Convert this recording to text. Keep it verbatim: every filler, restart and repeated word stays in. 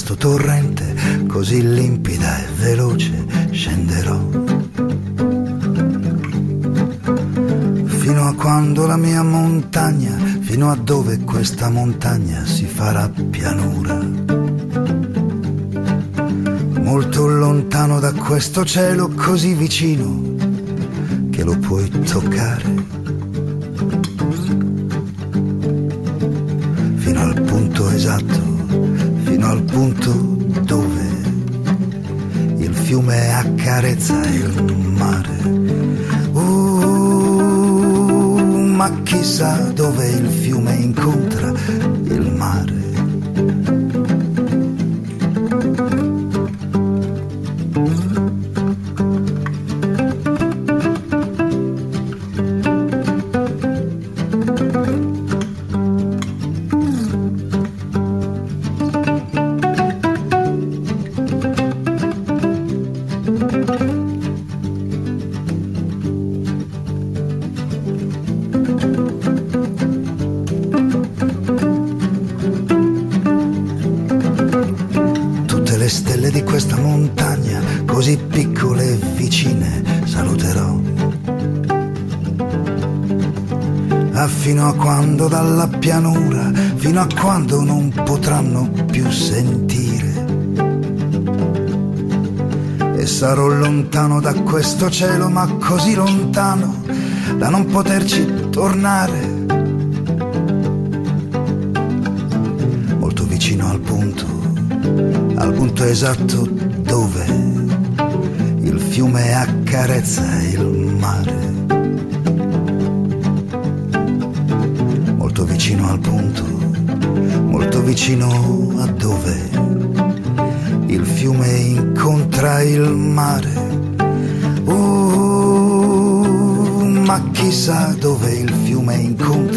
questo torrente così limpida e veloce scenderò, fino a quando la mia montagna, fino a dove questa montagna si farà pianura, molto lontano da questo cielo così vicino che lo puoi toccare, fino al punto esatto, fino al punto dove il fiume accarezza il mare. Uh, ma chissà dove il fiume incontra il mare. Fino a quando dalla pianura, fino a quando non potranno più sentire. E sarò lontano da questo cielo, ma così lontano da non poterci tornare. Molto vicino al punto, al punto esatto dove il fiume accarezza il mare. Molto vicino al punto, molto vicino a dove il fiume incontra il mare. Uh, ma chissà dove il fiume incontra